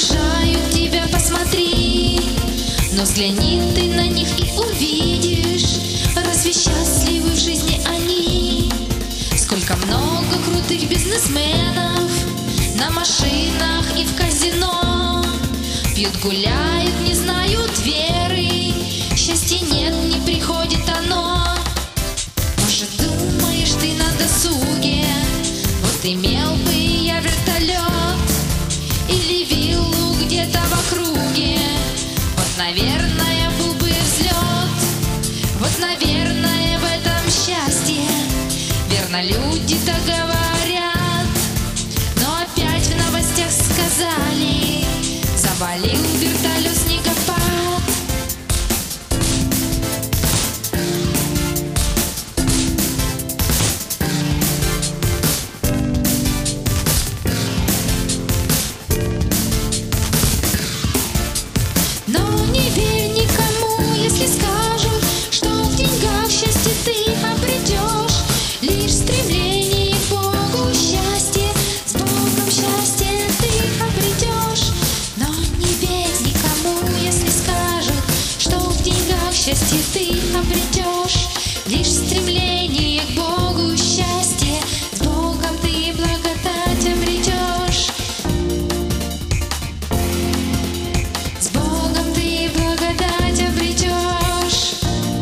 окружают тебя, посмотри. Но взгляни ты на них и увидишь, разве счастливы в жизни они? Сколько много крутых бизнесменов на машинах и в казино. Пьют, гуляют, не знают веры, счастья нет, не приходит оно. Может, думаешь ты на досуге, вот имел бы я вертолет или виллу где-то в округе, вот, наверное, был бы взлет. Вот, наверное, в этом счастье, верно, люди-то говорят. Но опять в новостях сказали, завалил вертолет снегопад. Но не верь никому, если скажут, что в деньгах счастье ты обретешь. Лишь стремление к Богу счастье, с Богом счастье ты обретешь. Но не верь никому, если скажут, что в деньгах счастье ты обретешь. Лишь стремление к Богу счастье, с Богом ты благодать обретешь. С Богом ты благодать обретешь.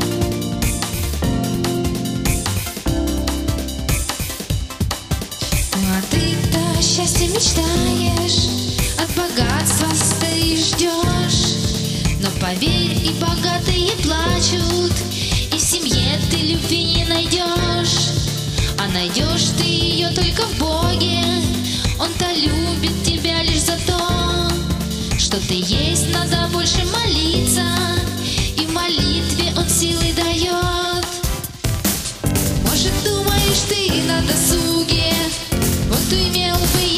А ты-то счастье мечтаешь, от богатства стоишь, ждешь. Но поверь, и богатые плачут, и в семье ты любви не найдешь. А найдешь ты ее только в Боге, Он-то любит тебя лишь за то, что ты есть. Надо больше молиться, и в молитве Он силы дает. Может, думаешь ты на досуге, вот имел бы